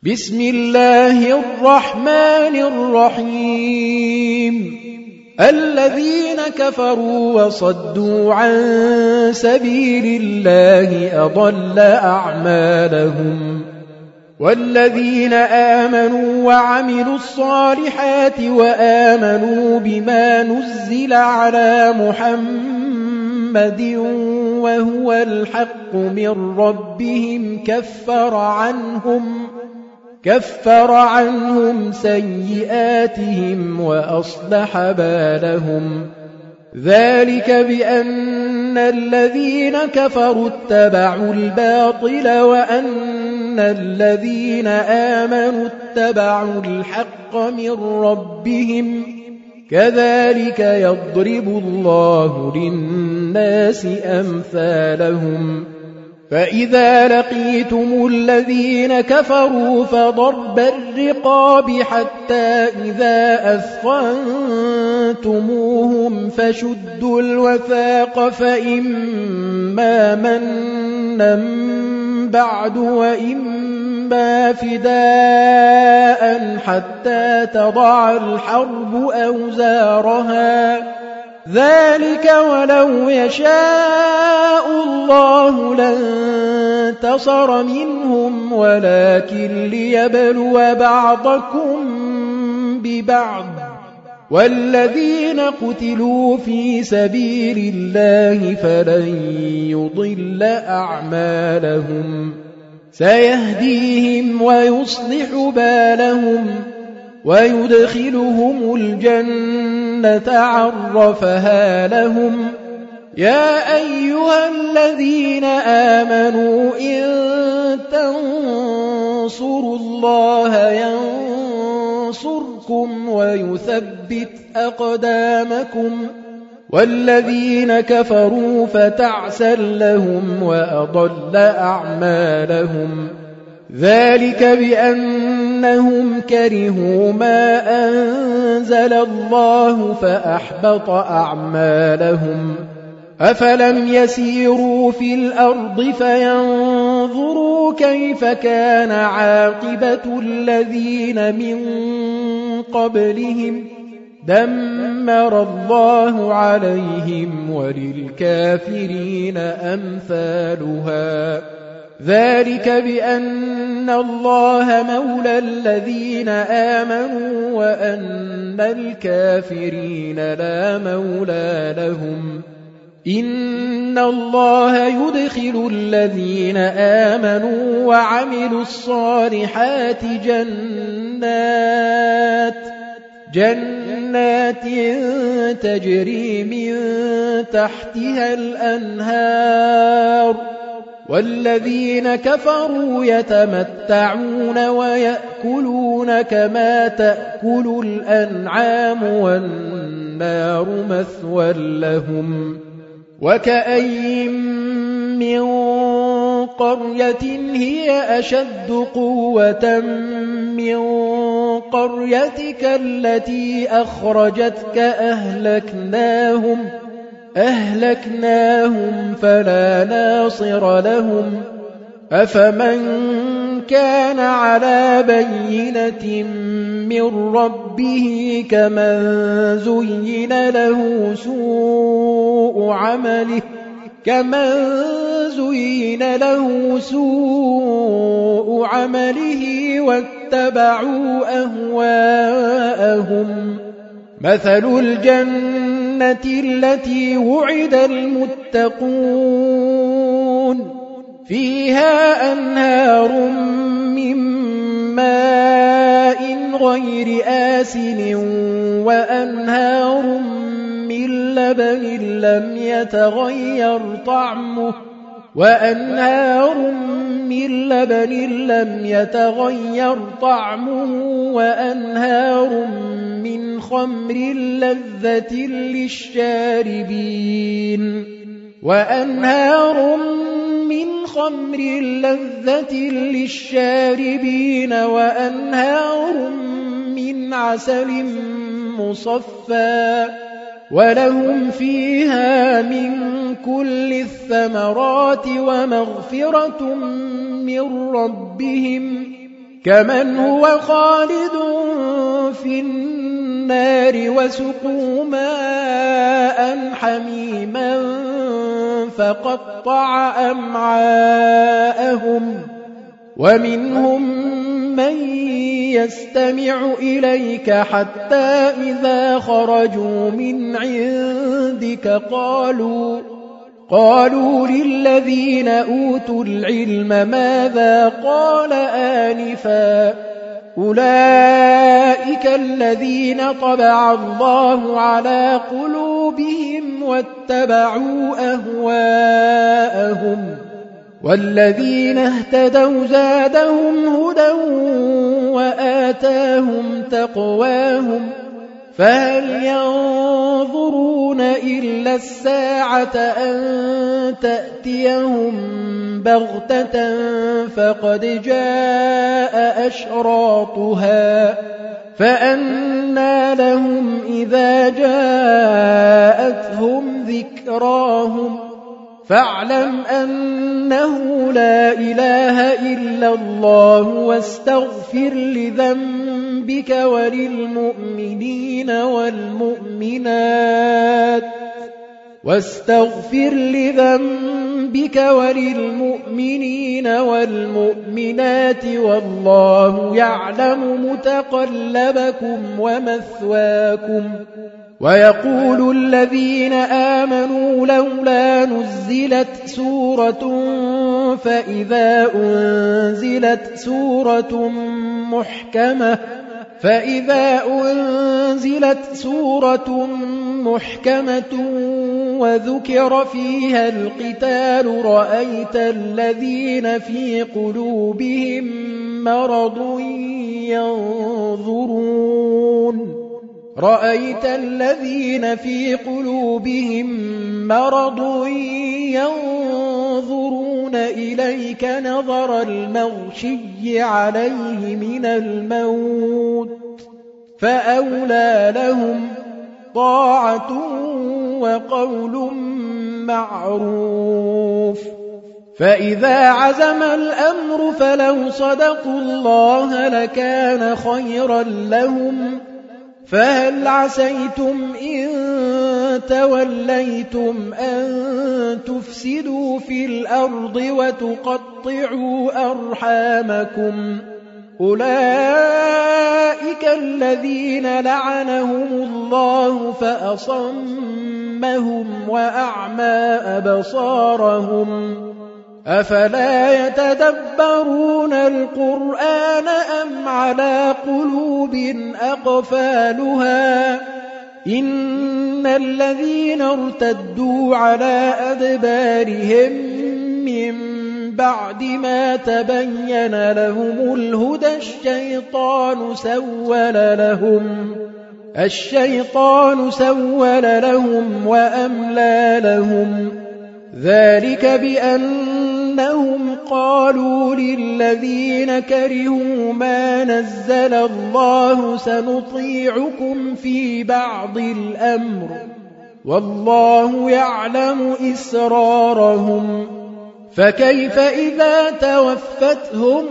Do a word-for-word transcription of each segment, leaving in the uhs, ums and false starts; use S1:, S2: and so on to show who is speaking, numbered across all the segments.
S1: بسم الله الرحمن الرحيم الذين كفروا وصدوا عن سبيل الله أضل أعمالهم والذين آمنوا وعملوا الصالحات وآمنوا بما نزل على محمد وهو الحق من ربهم كفر عنهم كفر عنهم سيئاتهم وأصلح بالهم ذلك بأن الذين كفروا اتبعوا الباطل وأن الذين آمنوا اتبعوا الحق من ربهم كذلك يضرب الله للناس أمثالهم فإذا لقيتم الذين كفروا فضرب الرقاب حتى إذا أثخنتموهم فشدوا الوثاق فإما منا بعد وإما فداء حتى تضع الحرب أوزارها ذلك ولو يشاء الله لانتصر منهم ولكن ليبلو بعضكم ببعض والذين قتلوا في سبيل الله فلن يضل أعمالهم سيهديهم ويصلح بالهم ويدخلهم الجنة عرفها لهم يا أيها الذين آمنوا إن تنصروا الله ينصركم ويثبت أقدامكم والذين كفروا فتعسا لهم وأضل أعمالهم ذلك بأنهم كرهوا ما أنزل الله فأحبط أعمالهم أفلم يسيروا في الأرض فينظروا كيف كان عاقبة الذين من قبلهم دمر الله عليهم وللكافرين أمثالها ذلك بأن الله مولى الذين آمنوا وأن الكافرين لا مولى لهم إن الله يدخل الذين آمنوا وعملوا الصالحات جنات جنات تجري من تحتها الأنهار والذين كفروا يتمتعون ويأكلون كما تأكل الأنعام والنار مثوى لهم وكأين من قرية هي أشد قوة من قريتك التي أخرجتك أهلكناهم أهلكناهم فلا ناصر لهم أفمن كان على بينة من ربه كمن زين له سوء عمله كمن زين له سوء عمله واتبعوا أهواءهم مثل الجنة التي وعد المتقون فيها أنهار من ماء غير آسن وأنهار من لبن لم يتغير طعمه وأنهار من لبن لم يتغير طعمه وأنهار من خمر لذة للشاربين وأنهار من خمر لذة للشاربين وأنهار من عسل مصفى ولهم فيها من كل الثمرات ومغفرة من ربهم كمن هو خالد في النار وسقوا ماء حميما فقطع أمعاءهم ومنهم من يستمع إليك حتى إذا خرجوا من عندك قالوا قالوا للذين أوتوا العلم ماذا قال آنفا أولئك الذين طبع الله على قلوبهم واتبعوا أهواءهم والذين اهتدوا زادهم هدى وآتاهم تقواهم فهل ينظرون إلا الساعة أن تأتيهم بغتة فقد جاء أشراطها فأنى لهم إذا جاءتهم ذكراهم فاعلم أنه لا إله إلا الله واستغفر لذنبك وللمؤمنين والمؤمنات واستغفر لذنبك وللمؤمنين والمؤمنات والله يعلم متقلبكم ومثواكم ويقول الذين آمنوا لولا نزلت سورة فإذا أنزلت سورة محكمة فإذا أنزلت سورة محكمة وذكر فيها القتال رأيت الذين في قلوبهم مرض ينظرون رأيت الذين في قلوبهم مرض ينظرون إليك نظر المغشي عليه من الموت فأولى لهم طاعة وقول معروف فإذا عزم الأمر فلو صدقوا الله لكان خيرا لهم فهل عسيتم إن توليتم أن تفسدوا في الأرض وتقطعوا أرحامكم أولئك الذين لعنهم الله فأصمهم وأعمى أبصارهم أفلا يتدبرون القرآن أم على قلوب أقفالها إن الذين ارتدوا على أدبارهم من بعد ما تبين لهم الهدى الشيطان سول لهم الشيطان سول لهم وأملى لهم ذلك بأنهم قالوا للذين كرهوا ما نزل الله سنطيعكم في بعض الأمر والله يعلم إسرارهم فكيف إذا توفتهم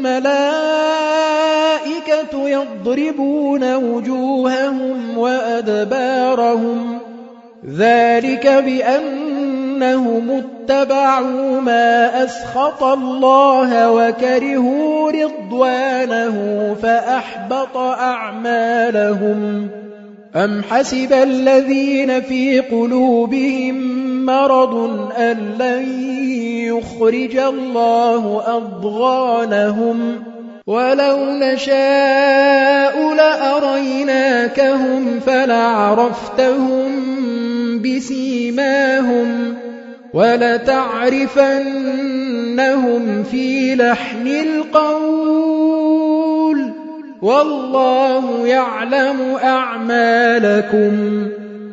S1: الملائكة يضربون وجوههم وأدبارهم ذلك بأنهم اتبعوا ما أسخط الله وكرهوا رضوانه فأحبط أعمالهم أم حسب الذين في قلوبهم مرض أن لن يخرج الله أضغانهم ولو نشاء لأريناكهم فلعرفتهم بسيماهم ولتعرفنهم في لحن القول والله يعلم أعمالكم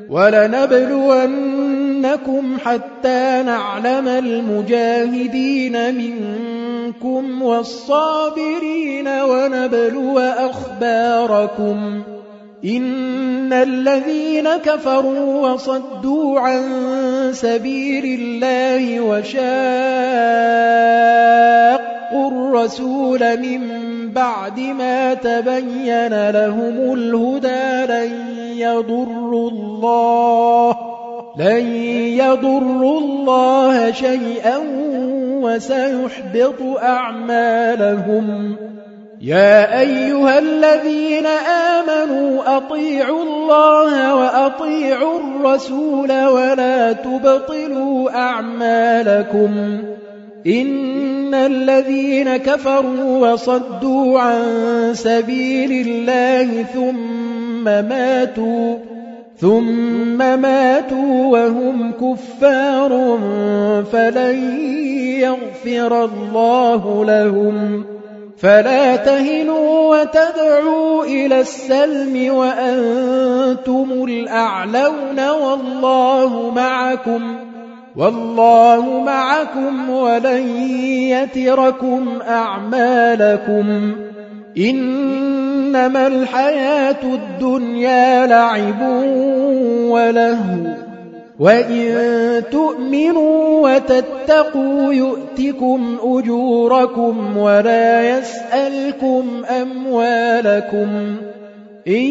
S1: ولنبلونكم حتى نعلم المجاهدين منكم والصابرين ونبلو أخباركم إن الذين كفروا وصدوا عن سبيل الله وشاقوا الرسول من بعد ما تبين لهم الهدى لن يضروا الله لن يضروا الله شيئا وسيحبط أعمالهم. يا أيها الذين آمنوا أطيعوا الله وأطيعوا الرسول ولا تبطلوا أعمالكم. إن الذين كفروا وصدوا عن سبيل الله ثم ماتوا ثم ماتوا وهم كفار فلن يغفر الله لهم. فلا تهنوا وتدعوا إلى السلم وأنتم الأعلون والله معكم والله معكم ولن يتركم أعمالكم. إنما الحياة الدنيا لعب ولهو وإن تؤمنوا وتتقوا يؤتكم أجوركم ولا يسألكم أموالكم. إن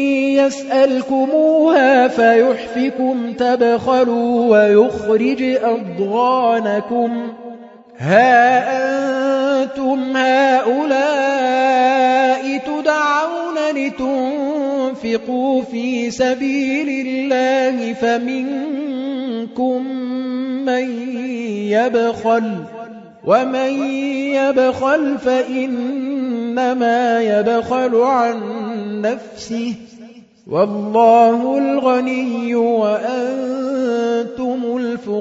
S1: يسألكموها فيحفكم تبخلوا ويخرج أضغانكم. ها أنتم هؤلاء تدعون لتنفقوا في سبيل الله فمنكم من يبخل ومن يبخل فإنما يبخل عن نفسه والله الغني وأنتم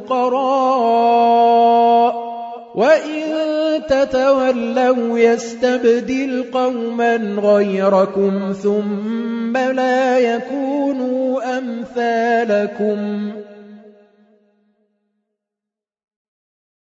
S1: الفقراء. وإن تتولوا يستبدل قوما غيركم ثم لا يكونوا أمثالكم.